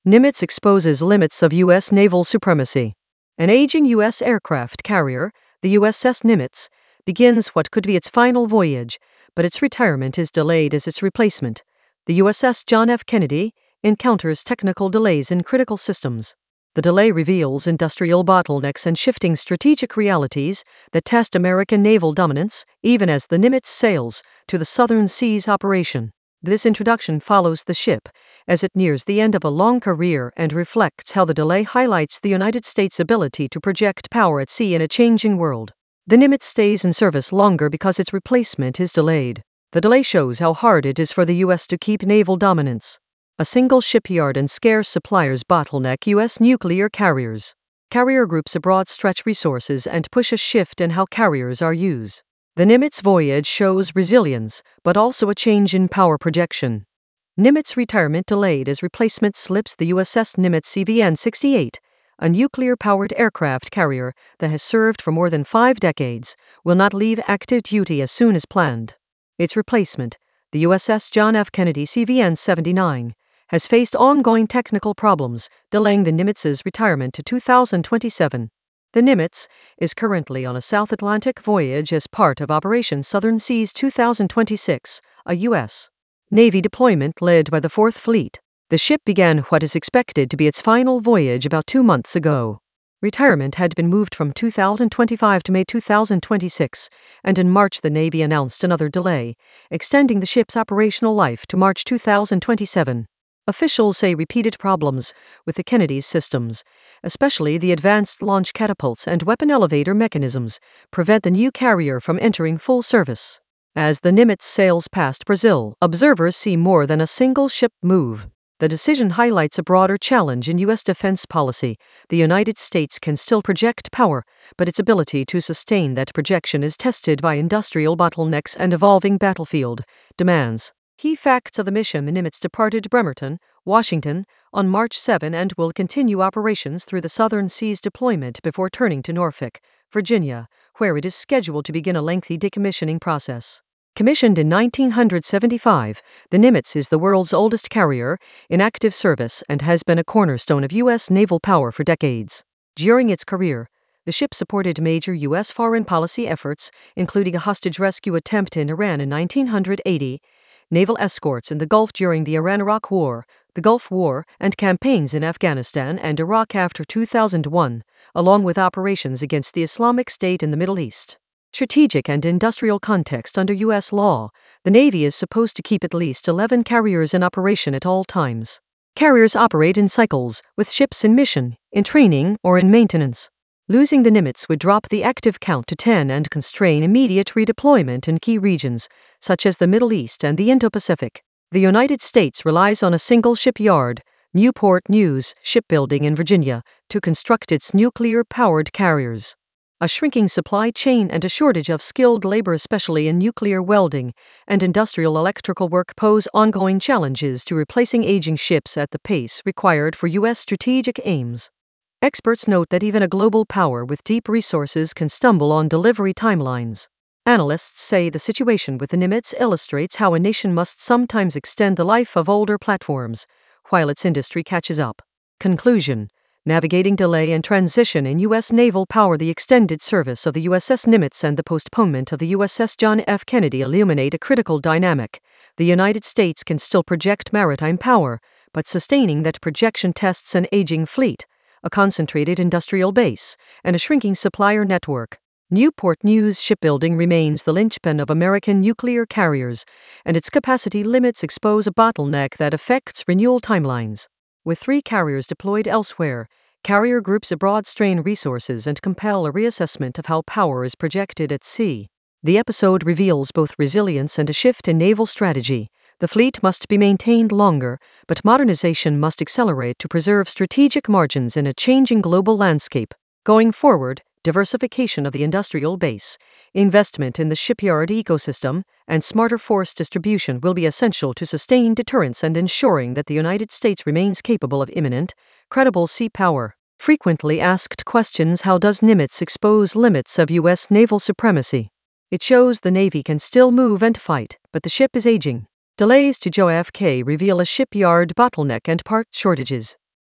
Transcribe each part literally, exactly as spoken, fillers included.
Nimitz exposes limits of U S naval supremacy. An aging U S aircraft carrier, the U S S Nimitz, begins what could be its final voyage, but its retirement is delayed as its replacement, the U S S John F. Kennedy, encounters technical delays in critical systems. The delay reveals industrial bottlenecks and shifting strategic realities that test American naval dominance, even as the Nimitz sails to the Southern Seas operation. This introduction follows the ship as it nears the end of a long career and reflects how the delay highlights the United States' ability to project power at sea in a changing world. The Nimitz stays in service longer because its replacement is delayed. The delay shows how hard it is for the U S to keep naval dominance. A single shipyard and scarce suppliers bottleneck U S nuclear carriers. Carrier groups abroad stretch resources and push a shift in how carriers are used. The Nimitz voyage shows resilience, but also a change in power projection. Nimitz retirement delayed as replacement slips. The U S S Nimitz C V N sixty-eight, a nuclear-powered aircraft carrier that has served for more than five decades, will not leave active duty as soon as planned. Its replacement, the U S S John F. Kennedy C V N seventy-nine, has faced ongoing technical problems, delaying the Nimitz's retirement to two thousand twenty-seven. The Nimitz is currently on a South Atlantic voyage as part of Operation Southern Seas two thousand twenty-six, a U S Navy deployment led by the Fourth Fleet. The ship began what is expected to be its final voyage about two months ago. Retirement had been moved from two thousand twenty-five to May two thousand twenty-six, and in March the Navy announced another delay, extending the ship's operational life to March two thousand twenty-seven. Officials say repeated problems with the Kennedy's systems, especially the advanced launch catapults and weapon elevator mechanisms, prevent the new carrier from entering full service. As the Nimitz sails past Brazil, observers see more than a single ship move. The decision highlights a broader challenge in U S defense policy. The United States can still project power, but its ability to sustain that projection is tested by industrial bottlenecks and evolving battlefield demands. Key facts of the mission: the Nimitz departed Bremerton, Washington, on March seventh and will continue operations through the Southern Seas deployment before turning to Norfolk, Virginia, where it is scheduled to begin a lengthy decommissioning process. Commissioned in nineteen seventy-five, the Nimitz is the world's oldest carrier in active service and has been a cornerstone of U S naval power for decades. During its career, the ship supported major U S foreign policy efforts, including a hostage rescue attempt in Iran in nineteen eighty, naval escorts in the Gulf during the Iran-Iraq War, the Gulf War, and campaigns in Afghanistan and Iraq after two thousand one, along with operations against the Islamic State in the Middle East. Strategic and industrial context: under U S law, the Navy is supposed to keep at least eleven carriers in operation at all times. Carriers operate in cycles, with ships in mission, in training, or in maintenance. Losing the Nimitz would drop the active count to ten and constrain immediate redeployment in key regions, such as the Middle East and the Indo-Pacific. The United States relies on a single shipyard, Newport News Shipbuilding in Virginia, to construct its nuclear-powered carriers. A shrinking supply chain and a shortage of skilled labor, especially in nuclear welding and industrial electrical work, pose ongoing challenges to replacing aging ships at the pace required for U S strategic aims. Experts note that even a global power with deep resources can stumble on delivery timelines. Analysts say the situation with the Nimitz illustrates how a nation must sometimes extend the life of older platforms, while its industry catches up. Conclusion: navigating delay and transition in U S naval power. The extended service of the U S S Nimitz and the postponement of the U S S John F. Kennedy illuminate a critical dynamic. The United States can still project maritime power, but sustaining that projection tests an aging fleet, a concentrated industrial base, and a shrinking supplier network. Newport News Shipbuilding remains the linchpin of American nuclear carriers, and its capacity limits expose a bottleneck that affects renewal timelines. With three carriers deployed elsewhere, carrier groups abroad strain resources and compel a reassessment of how power is projected at sea. The episode reveals both resilience and a shift in naval strategy. The fleet must be maintained longer, but modernization must accelerate to preserve strategic margins in a changing global landscape. Going forward, diversification of the industrial base, investment in the shipyard ecosystem, and smarter force distribution will be essential to sustain deterrence and ensuring that the United States remains capable of imminent, credible sea power. Frequently asked questions: how does Nimitz expose limits of U S naval supremacy? It shows the Navy can still move and fight, but the ship is aging. Delays to J F K reveal a shipyard bottleneck and part shortages.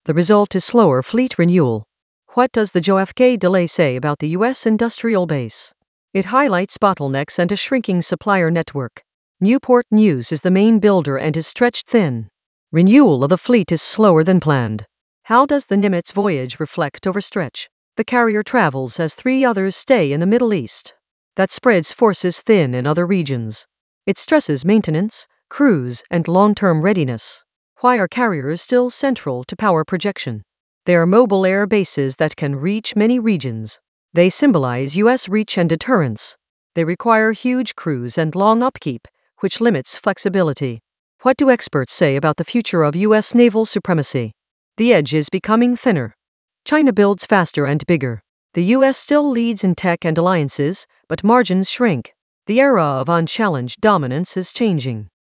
The result is slower fleet renewal. What does the J O F K delay say about the U S industrial base? It highlights bottlenecks and a shrinking supplier network. Newport News is the main builder and is stretched thin. Renewal of the fleet is slower than planned. How does the Nimitz voyage reflect overstretch? The carrier travels as three others stay in the Middle East. That spreads forces thin in other regions. It stresses maintenance, crews, and long-term readiness. Why are carriers still central to power projection? They are mobile air bases that can reach many regions. They symbolize U S reach and deterrence. They require huge crews and long upkeep, which limits flexibility. What do experts say about the future of U S naval supremacy? The edge is becoming thinner. China builds faster and bigger. The U S still leads in tech and alliances, but margins shrink. The era of unchallenged dominance is changing.